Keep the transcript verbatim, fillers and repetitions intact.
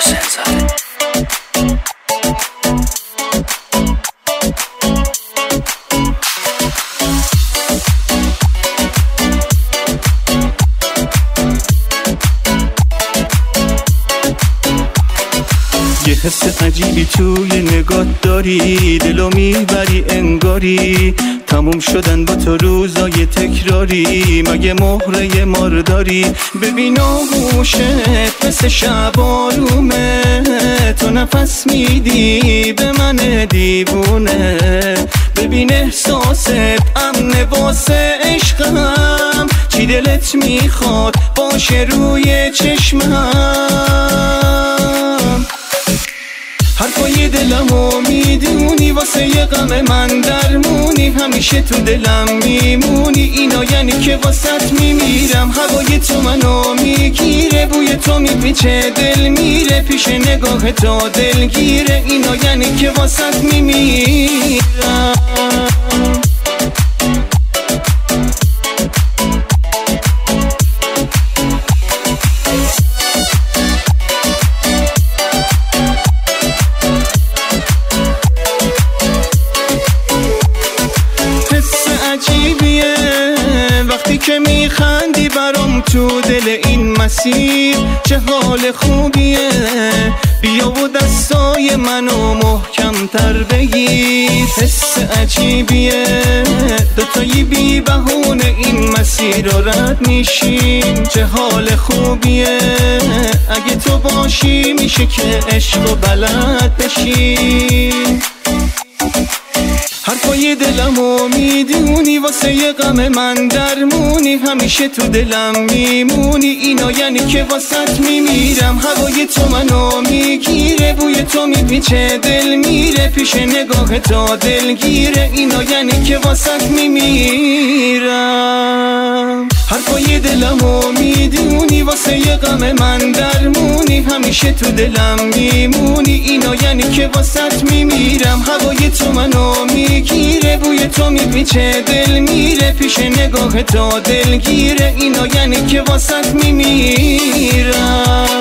حسین زاده. یه حس عجیبی توی نگات داری، دلو میبری انگاری تموم شدن با تو روزای تکراری. مگه مهره مارداری؟ ببین آغوشت مثل شب آرومه، تو نفس میدی به من دیوونه. ببین احساست امنه واسه عشقم، چی دلت میخواد باشه روی چشمم. حرفای دلمو میدونی، واسه یه غم من درمونی، همیشه تو دلم میمونی. اینا یعنی که واسط میمیرم، هوای تو منو میگیره، بوی تو میپیچه دل میره، پیش نگاه تو دلگیره. اینا یعنی که واسط میمیرم. عجیبیه وقتی که میخندی برام تو دل این مسیر، چه حال خوبیه. بیا و دستای منو محکم تر بگیر. حس عجیبیه دوتایی بی بهونه این مسیر رو رد میشیم، چه حال خوبیه. اگه تو باشی میشه که عشق و بلد بشی. حرفای دلمو میدونی، واسه یه غم من درمونی، همیشه تو دلم میمونی. اینا یعنی که واسط میمیرم، هوای تو منو میگیره، بوی تو میپیچه دل میره، پیش نگاه تو دلگیره. اینا یعنی که واسط میمیرم. حرفای دلمو میدونی، واسه یه غم من درمونی، همیشه تو دلم میمونی. اینا یعنی که واسط میمیرم، هوای تو منو میگیره، بوی تو میپیچه دل میره، پیش نگاه تو دلگیره. اینا یعنی که واسط میمیرم.